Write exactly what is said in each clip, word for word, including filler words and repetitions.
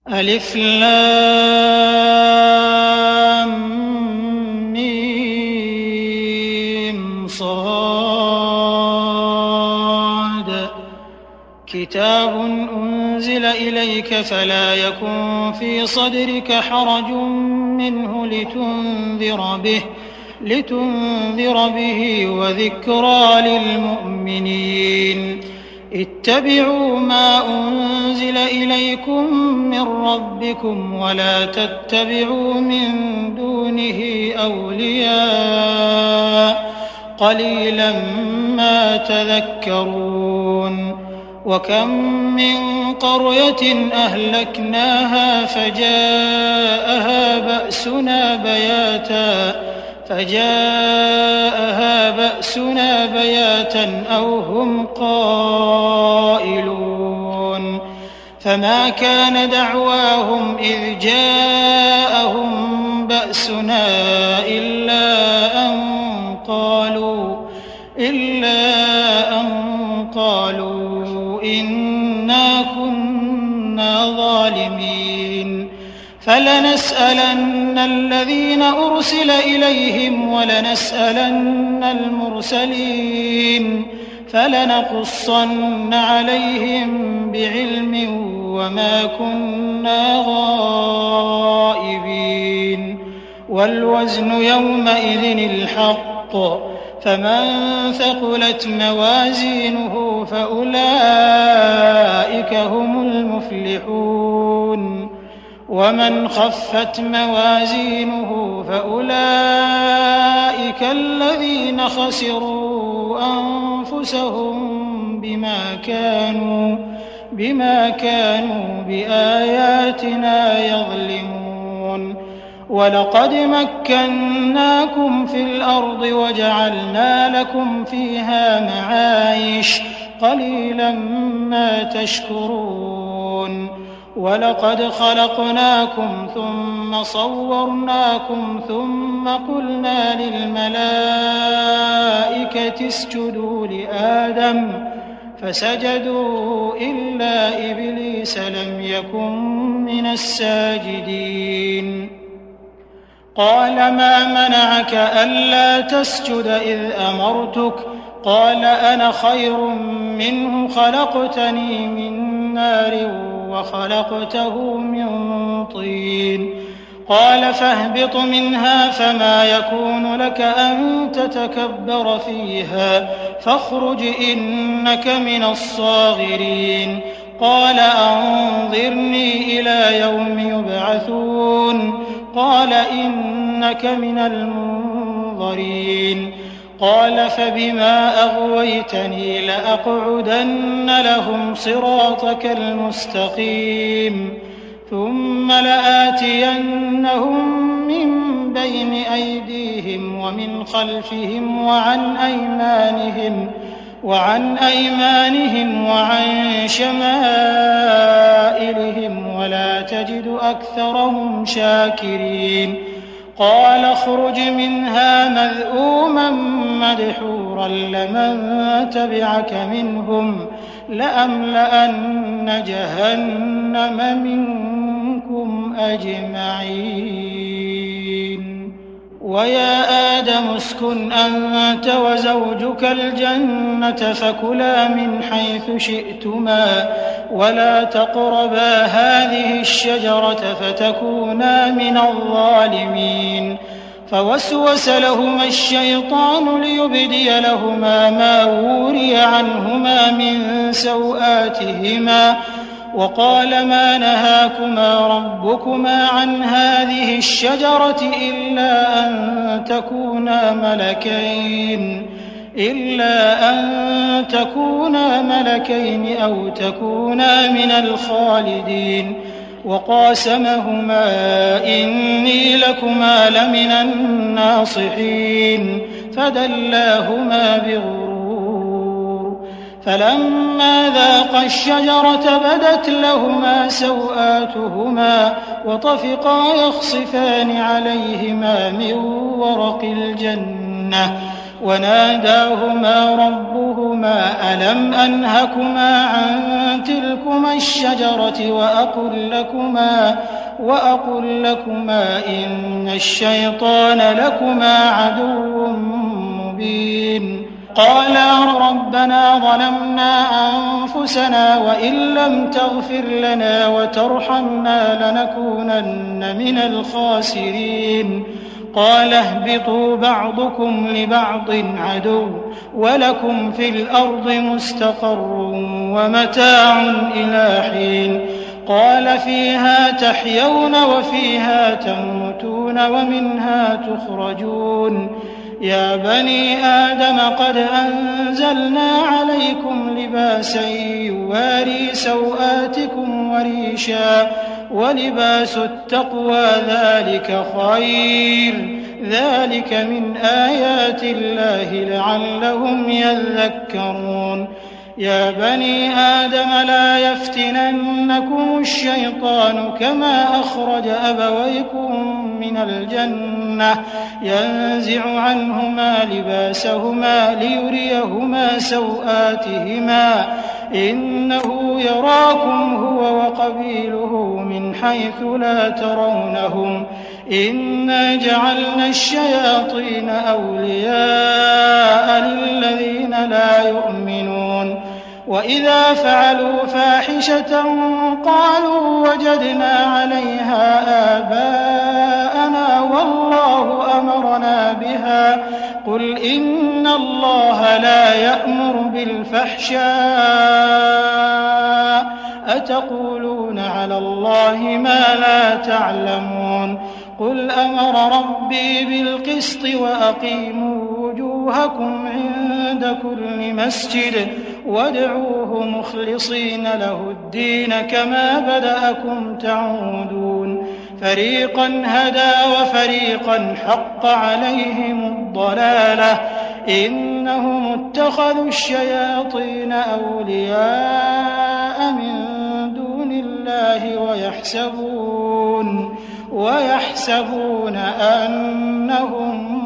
ألف لام ميم صاد كتاب أنزل إليك فلا يكن في صدرك حرج منه لتنذر به لتنذر به وذكرى للمؤمنين اتبعوا ما أنزل إليكم من ربكم ولا تتبعوا من دونه أولياء قليلا ما تذكرون وكم من قرية أهلكناها فجاءها بأسنا بياتا فجاءها بأسنا بياتا أو هم قائلون فما كان دعواهم إذ جاءهم بأسنا إلا أن قالوا إلا أن قالوا إنا كنا ظالمين فلنسألن الذين أرسل إليهم ولنسألن المرسلين فلنقصن عليهم بعلم وما كنا غائبين والوزن يومئذ الحق فمن ثقلت موازينه فأولئك هم المفلحون ومن خفت موازينه فأولئك الذين خسروا أنفسهم بما كانوا بما كانوا بآياتنا يظلمون ولقد مكناكم في الأرض وجعلنا لكم فيها معايش قليلا ما تشكرون ولقد خلقناكم ثم صورناكم ثم قلنا للملائكة اسجدوا لآدم فسجدوا إلا إبليس لم يكن من الساجدين قال ما منعك ألا تسجد إذ أمرتك قال أنا خير منه خلقتني من نار وخلقته من طين قال فاهبط منها فما يكون لك أن تتكبر فيها فاخرج إنك من الصاغرين قال أنظرني إلى يوم يبعثون قال إنك من المنظرين قال فبما أغويتني لأقعدن لهم صراطك المستقيم ثم لآتينهم من بين أيديهم ومن خلفهم وعن أيمانهم وعن أيمانهم وعن شمائلهم ولا تجد أكثرهم شاكرين قال اخرج منها مذءوما مدحورا لمن تبعك منهم لأملأن جهنم منكم أجمعين ويا آدم اسكن أنت وزوجك الجنة فكلا من حيث شئتما ولا تقربا هذه الشجرة فتكونا من الظالمين فوسوس لهما الشيطان ليبدي لهما ما وري عنهما من سوآتهما وقال ما نهاكما ربكما عن هذه الشجرة إلا أن تكونا ملكين إلا أن تكونا ملكين أو تكونا من الخالدين وقاسمهما إني لكما لمن الناصحين فدلاهما بغرور فلما ذاقا الشجرة بدت لهما سوآتهما وطفقا يخصفان عليهما من ورق الجنة وناداهما ربهما لكما ألم أنهكما عن تلكما الشجرة وأقل لكما, وأقل لكما إن الشيطان لكما عدو مبين. قالا ربنا ظلمنا أنفسنا وإن لم تغفر لنا وترحمنا لنكونن من الخاسرين. قال اهبطوا بعضكم لبعض عدو ولكم في الأرض مستقر ومتاع إلى حين. قال فيها تحيون وفيها تموتون ومنها تخرجون. يا بني آدم قد أنزلنا عليكم لباسا يواري سوآتكم وريشا ولباس التقوى ذلك خير. ذلك من آيات الله لعلهم يذكرون. يا بني آدم لا يفتننكم الشيطان كما أخرج أبويكم من الجنة ينزع عنهما لباسهما ليريهما سوآتهما إنه يراكم هو وقبيله من حيث لا ترونهم إنا جعلنا الشياطين أولياء للذين لا يؤمنون. وإذا فعلوا فاحشة قالوا وجدنا عليها آباءنا والله أمرنا بها قل إن الله لا يأمر بالفحشاء أتقولون على الله ما لا تعلمون. قل أمر ربي بالقسط وأقيموا وجوهكم عند كل مسجد وادعوه مخلصين له الدين كما بدأكم تعودون. فريقا هدى وفريقا حق عليهم الضلالة إنهم اتخذوا الشياطين أولياء من دون الله ويحسبون ويحسبون أنهم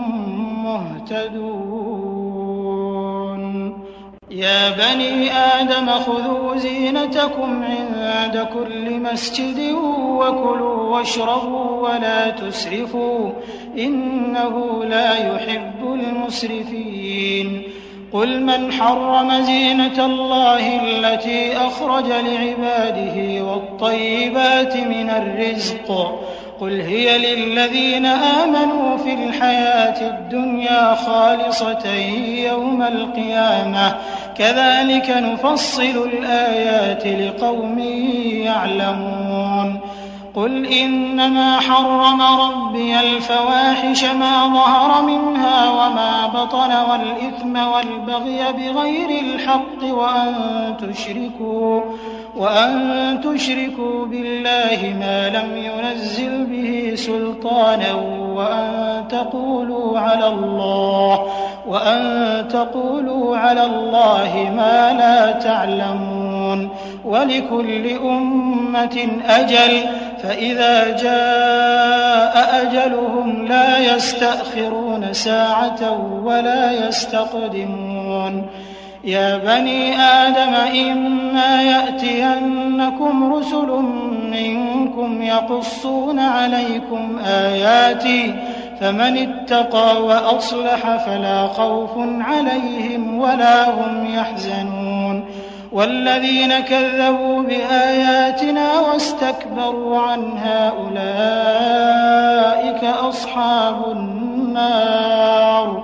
مهتدون. يا بني آدم خذوا زينتكم عند كل مسجد وكلوا واشربوا ولا تسرفوا إنه لا يحب المسرفين. قل من حرم زينة الله التي أخرج لعباده والطيبات من الرزق قل هي للذين آمنوا في الحياة الدنيا خالصة يوم القيامة كذلك نفصل الآيات لقوم يعلمون. قل إنما حرم ربي الفواحش ما ظهر منها وما بطن والإثم والبغي بغير الحق وأن تشركوا وأن تشركوا بالله ما لم ينزل به سلطانا وأن تقولوا على الله وأن تقولوا على الله ما لا تعلمون. ولكل أمة أجل فإذا جاء أجلهم لا يستأخرون ساعة ولا يستقدمون. يا بني آدم إما يأتينكم رسل منكم يقصون عليكم آياتي فمن اتقى وأصلح فلا خوف عليهم ولا هم يحزنون. والذين كذبوا بآياتنا واستكبروا عنها أولئك أصحاب النار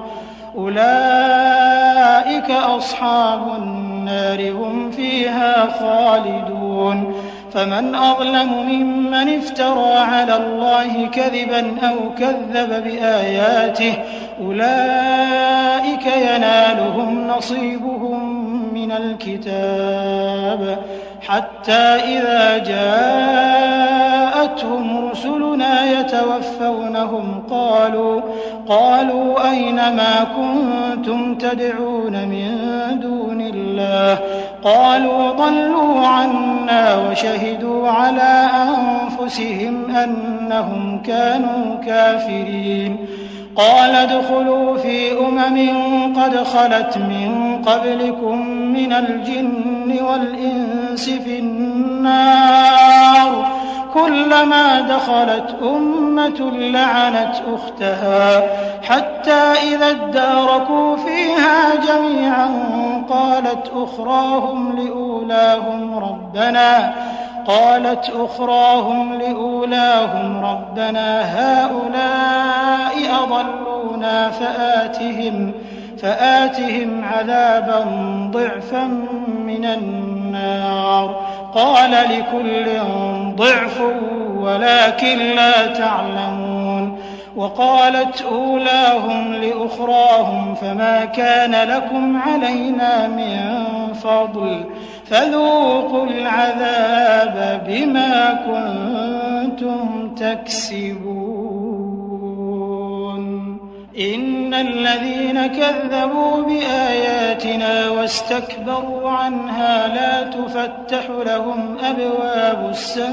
أولئك أصحاب النار هم فيها خالدون. فمن أظلم ممن افترى على الله كذبا أو كذب بآياته أولئك ينالهم نصيبهم من الكتاب حتى إذا جاءتهم رسلنا يتوفونهم قالوا قالوا أين ما كنتم تدعون من دون الله قالوا ضلوا عنا وشهدوا على أنفسهم أنهم كانوا كافرين. قال ادخلوا في أمم قد خلت من قبلكم من الجن والإنس في النار كلما دخلت أمة لعنت أختها حتى إذا اداركوا فيها جميعا قالت أخراهم لأولاهم ربنا قالت أخراهم لأولاهم ربنا هؤلاء أضلونا فآتهم فآتهم عذابا ضعفا من النار قال لكل ضعف ولكن لا تعلمون وقالت أولاهم لأخراهم فما كان لكم علينا من فضل فذوقوا العذاب بما كنتم تكسبون إن الذين كذبوا بآياتنا واستكبروا عنها لا تفتح لهم أبواب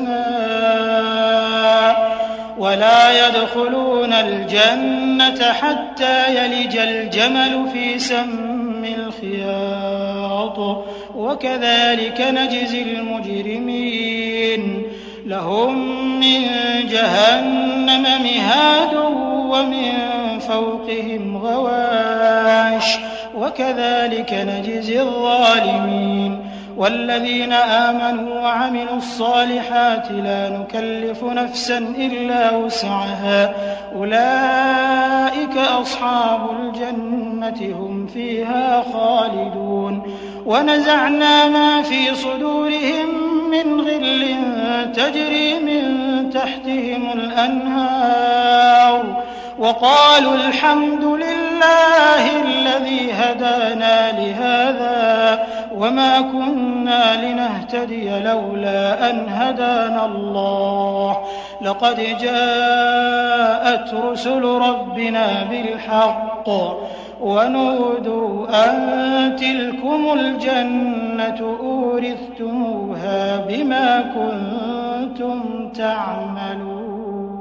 السماء ولا يدخلون الجنة حتى يلج الجمل في سم الخياط وكذلك نجزي المجرمين لهم من جهنم مهاد ومن فوقهم غواش وكذلك نجزي الظالمين والذين آمنوا وعملوا الصالحات لا نكلف نفسا إلا وسعها أولئك أصحاب الجنة هم فيها خالدون ونزعنا ما في صدورهم من غل تجري من تحتهم الأنهار وقالوا الحمد لله الذي هدانا لهذا وما كنا لنهتدي لولا أن هدانا الله لقد جاءت رسل ربنا بالحق ونودوا أن تلكم الجنة أورثتموها بما كنتم تعملون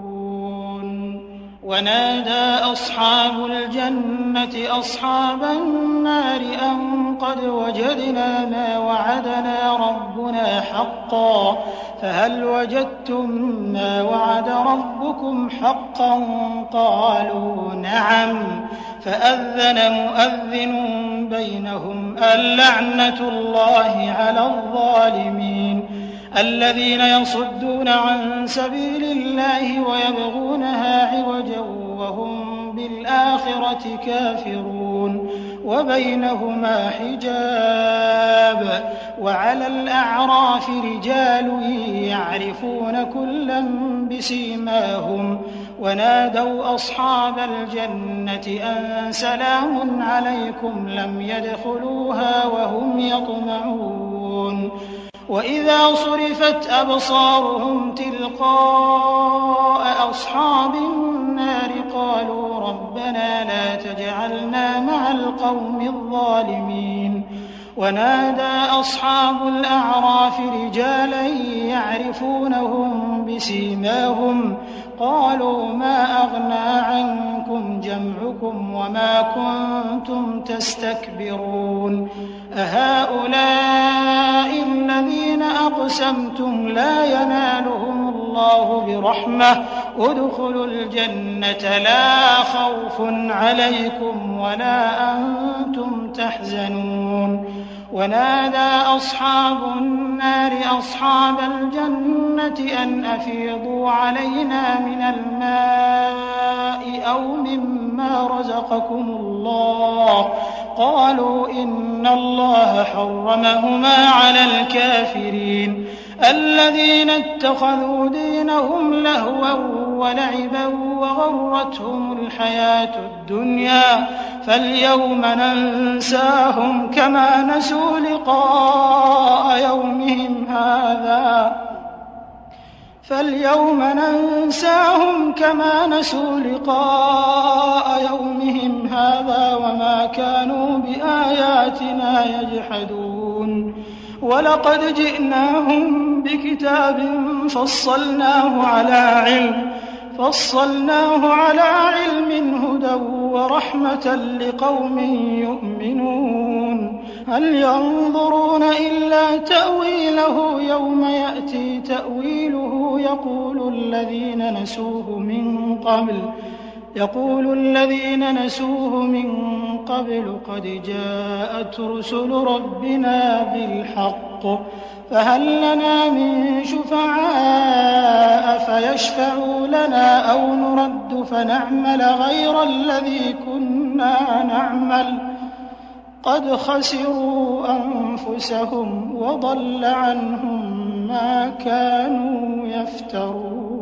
ونادى أصحاب الجنة أصحاب النار أن قد وجدنا ما وعدنا ربنا حقا فهل وجدتم ما وعد ربكم حقا قالوا نعم فأذن مؤذن بينهم اللعنة الله على الظالمين الذين يصدون عن سبيل الله ويبغونها عوجا وهم بالآخرة كافرون وبينهما حجاب وعلى الأعراف رجال يعرفون كلا بسيماهم ونادوا أصحاب الجنة أن سلام عليكم لم يدخلوها وهم يطمعون وإذا صرفت أبصارهم تلقاء أصحاب النار قالوا ربنا لا تجعلنا مع القوم الظالمين ونادى أصحاب الأعراف رجالا يعرفونهم بسيماهم قالوا ما أغنى عنكم جمعكم وما كنتم تستكبرون أهؤلاء الذين أقسمتم لا ينالهم الله برحمة ادخلوا الجنة لا خوف عليكم ولا أنتم تحزنون ونادى أصحاب النار أصحاب الجنة أن أفيضوا علينا من الماء أو مما رزقكم الله قالوا إن الله حرمهما على الكافرين الذين اتخذوا دينهم لهوا ولعبا وغرتهم الحياة الدنيا فاليوم ننساهم كما نسوا لقاء يومهم هذا فاليوم ننساهم كما نسوا لقاء يومهم هذا وما كانوا بآياتنا يجحدون ولقد جئناهم بكتاب فصلناه على علم فصلناه على علم هدى ورحمة لقوم يؤمنون هل ينظرون إلا تأويله يوم يأتي تأويله يقول الذين نسوه من قبل يقول الذين نسوه من قبل قد جاءت رسل ربنا بالحق فهل لنا من شفعاء فيشفعوا لنا أو نرد فنعمل غير الذي كنا نعمل قد خسروا أنفسهم وضل عنهم ما كانوا يفترون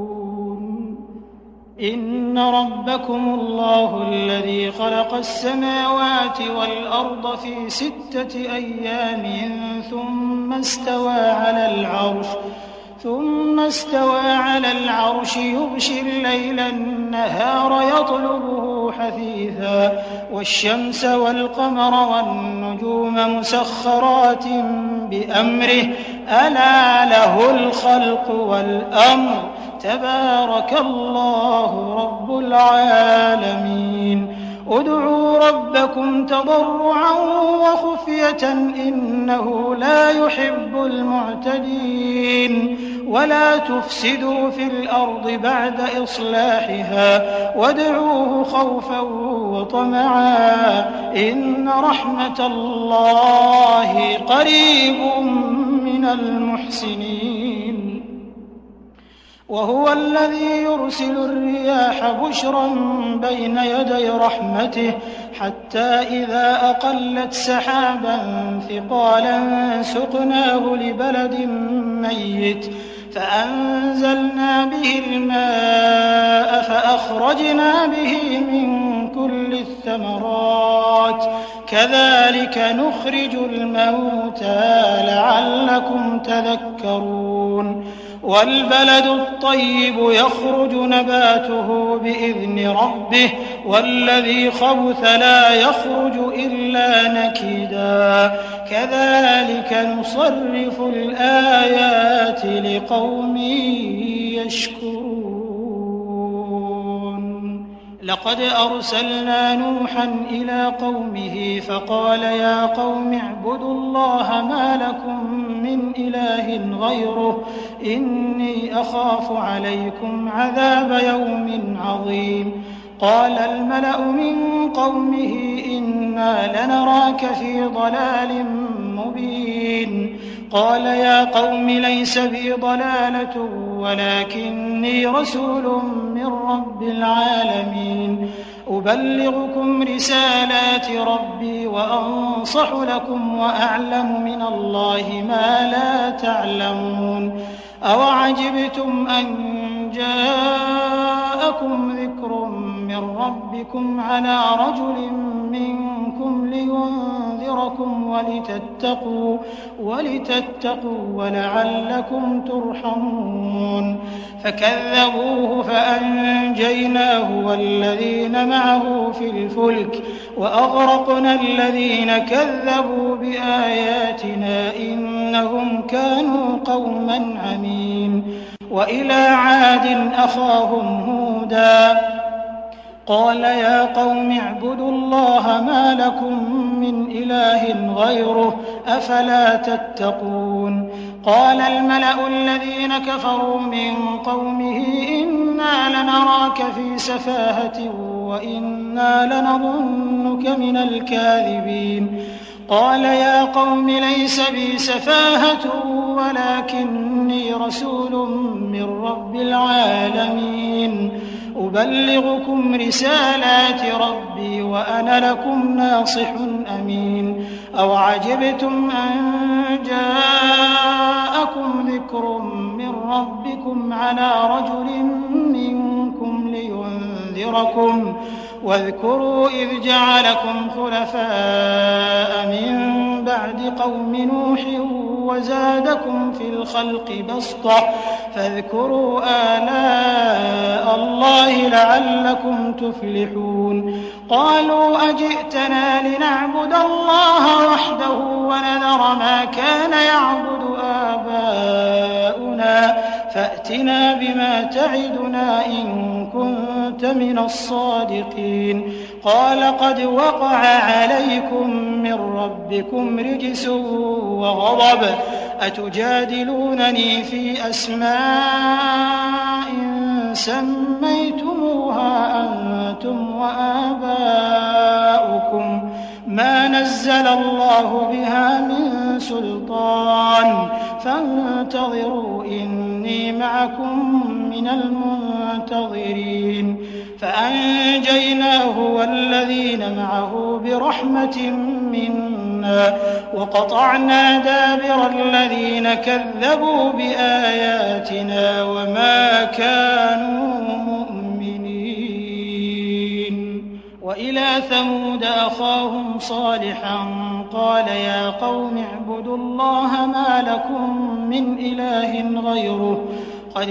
إن ربكم الله الذي خلق السماوات والأرض في ستة أيام ثم استوى على العرش ثم استوى على العرش يغشي الليل النهار يطلبه حثيثا والشمس والقمر والنجوم مسخرات بأمره ألا له الخلق والأمر تبارك الله رب العالمين ادعوا ربكم تضرعا وخفية إنه لا يحب المعتدين ولا تفسدوا في الأرض بعد إصلاحها وادعوه خوفا وطمعا إن رحمة الله قريب من المحسنين وهو الذي يرسل الرياح بشرا بين يدي رحمته حتى إذا أقلت سحابا ثقالا سقناه لبلد ميت فأنزلنا به الماء فأخرجنا به من كل الثمرات كذلك نخرج الموتى لعلكم تذكرون والبلد الطيب يخرج نباته بإذن ربه والذي خبث لا يخرج إلا نكدا كذلك نصرف الآيات لقوم يشكرون لقد أرسلنا نوحا إلى قومه فقال يا قوم اعبدوا الله ما لكم من إله غيره إني أخاف عليكم عذاب يوم عظيم قال الملأ من قومه إنا لنراك في ضلال مبين قال يا قوم ليس بي ضلالة ولكني رسول من رب العالمين أبلغكم رسالات ربي وأنصح لكم وأعلم من الله ما لا تعلمون أوعجبتم أن جاءكم ذكر من ربكم على رجل منكم لينذركم ولتتقوا ولتتقوا ولعلكم ترحمون فكذبوه فأنجيناه والذين معه في الفلك وأغرقنا الذين كذبوا بآياتنا إنهم كانوا قوما عمين وإلى عاد أخاهم هودا قال يا قوم اعبدوا الله ما لكم من إله غيره أفلا تتقون قال الملأ الذين كفروا من قومه إنا لنراك في سفاهة وإنا لنظنك من الكاذبين قال يا قوم ليس بي سفاهة ولكني رسول من رب العالمين أبلغكم رسالات ربي وأنا لكم ناصح أمين أوعجبتم أن جاءكم ذكر من ربكم على رجل منكم لينذركم واذكروا إذ جعلكم خلفاء من بعد قوم نوح وزادكم في الخلق بسطة فاذكروا آلاء الله لعلكم تفلحون قالوا أجئتنا لنعبد الله وحده ونذر ما كان يعبد آباؤنا فأتنا بما تعدنا إن كنت من الصادقين قال قد وقع عليكم من ربكم رجس وغضب أتجادلونني في أسماء سميتموها أنتم وآباؤكم ما نزل الله بها من سلطان فانتظروا إني معكم من المنتظرين فأنجيناه والذين معه برحمة منا وقطعنا دابر الذين كذبوا بآياتنا وما كانوا مؤمنين. وإلى ثمود أخاهم صالحا قال يا قوم اعبدوا الله ما لكم من إله غيره قد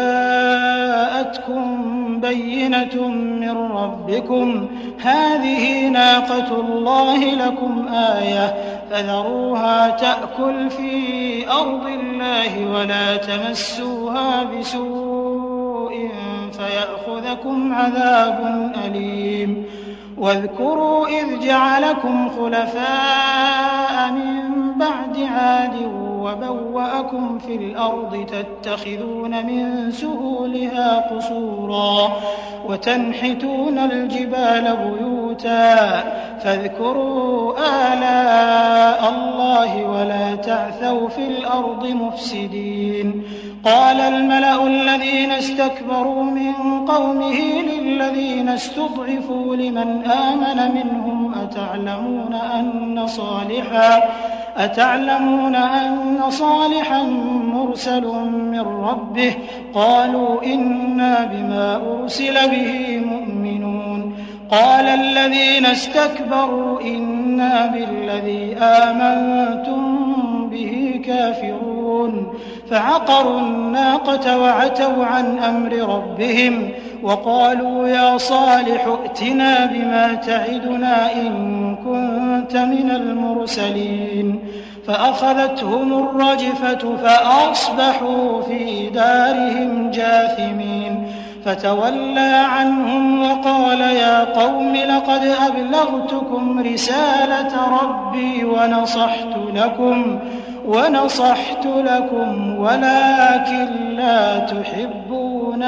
جاءتكم بينة من ربكم هذه ناقة الله لكم آية فذروها تأكل في أرض الله ولا تمسوها بسوء فيأخذكم عذاب أليم. واذكروا إذ جعلكم خلفاء من بعد عاد وبوأكم في الأرض تتخذون من سهولها قصورا وتنحتون الجبال بيوتا فاذكروا آلاء الله ولا تعثوا في الأرض مفسدين. قال الملأ الذين استكبروا من قومه للذين استضعفوا لمن آمن منهم أتعلمون أن صالحا أتعلمون أن صالحا مرسل من ربه قالوا إنا بما أرسل به مؤمنون. قال الذين استكبروا إنا بالذي آمنتم به كافرون فعقروا الناقة وعتوا عن أمر ربهم وقالوا يا صالح ائتنا بما تعدنا إن كنت من المرسلين فأخذتهم الرجفة فأصبحوا في دارهم جاثمين فتولى عنهم وقال يا قوم لقد أبلغتكم رسالة ربي ونصحت لكم ونصحت لكم ولكن لا تحبون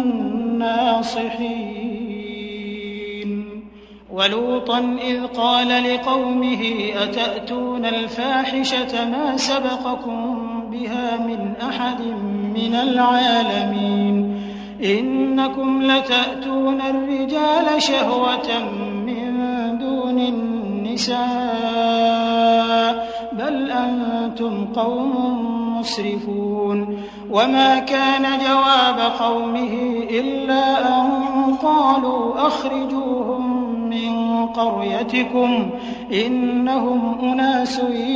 الناصحين. ولوطا إذ قال لقومه أتأتون الفاحشة ما سبقكم بها من أحد من العالمين إنكم لتأتون الرجال شهوة من دون النساء بل أنتم قوم مسرفون. وما كان جواب قومه إلا أن قالوا أخرجوهم من قريتكم إنهم أناس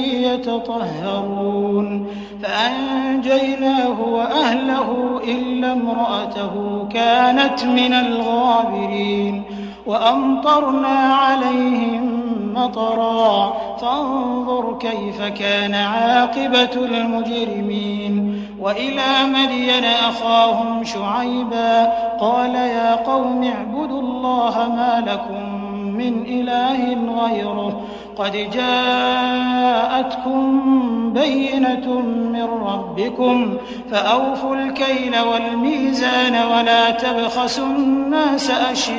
يتطهرون فأنجيناه وأهله إلا امرأته كانت من الغابرين وأمطرنا عليهم مطرا فانظر كيف كان عاقبة المجرمين. وإلى مدين أخاهم شعيبا قال يا قوم اعبدوا الله ما لكم من إله غيره قد جاءتكم بينة من ربكم فأوفوا الكيل والميزان ولا تبخسوا الناس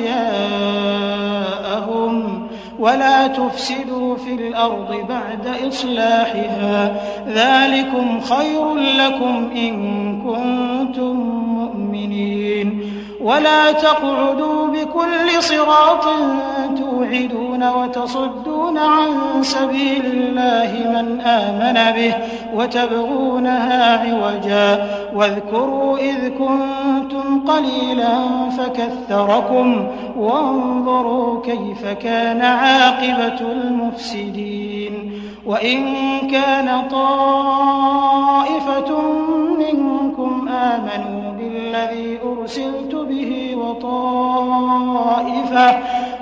أشياءهم ولا تفسدوا في الأرض بعد إصلاحها ذلكم خير لكم إن كنتم مؤمنين. ولا تقعدوا بكل صراط توعدون وتصدون عن سبيل الله من آمن به وتبغونها عوجا واذكروا إذ كنتم قليلا فكثركم وانظروا كيف كان عاقبة المفسدين. وإن كان طائفة منكم آمنوا بالذي أرسلت به وطائفة,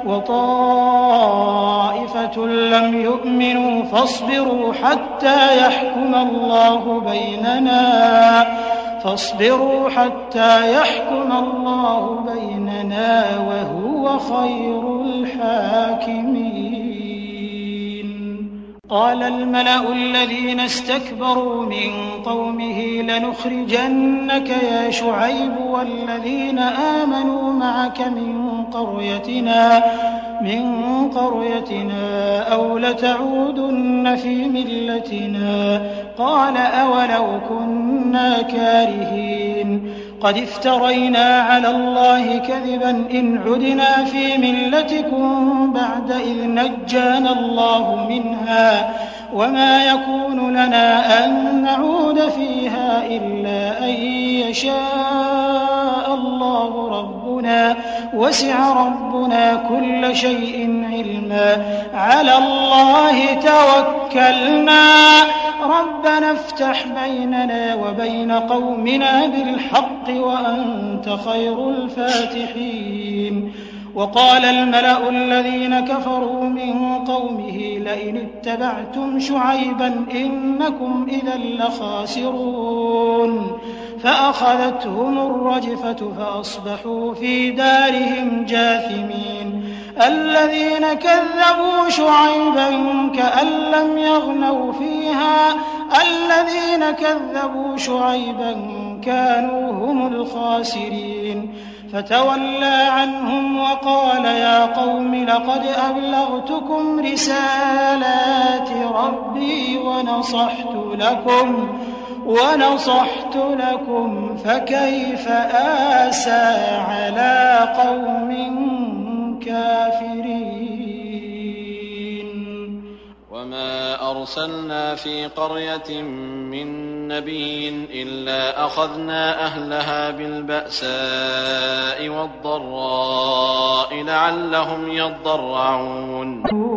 وطائفة لم يؤمنوا فاصبروا حتى يحكم الله بيننا فاصبروا حتى يحكم الله بيننا وهو خير الحاكمين. قال الملأ الذين استكبروا من قومه لنخرجنك يا شعيب والذين آمنوا معك من قريتنا من قريتنا أو لتعودن في ملتنا. قال أولو كنا كارهين قد افترينا على الله كذبا إن عدنا في ملتكم بعد إذ نجانا الله منها وما يكون لنا أن نعود فيها إلا أن يشاء الله ربنا وسع ربنا كل شيء علما على الله توكلنا ربنا افتح بيننا وبين قومنا بالحق وأنت خير الفاتحين. وقال الملأ الذين كفروا من قومه لئن اتبعتم شعيبا إنكم إذا لخاسرون. فأخذتهم الرجفة فأصبحوا في دارهم جاثمين. الذين كذبوا شعيبا كأن لم يغنوا فيها الذين كذبوا شعيبا كانوا هم الخاسرين. فتولى عنهم وقال يا قوم لقد أبلغتكم رسالات ربي ونصحت لكم ونصحت لكم فكيف آسى على قوم كافرين. وما أرسلنا في قرية من نبي إلا أخذنا أهلها بالبأساء والضراء لعلهم يضرعون.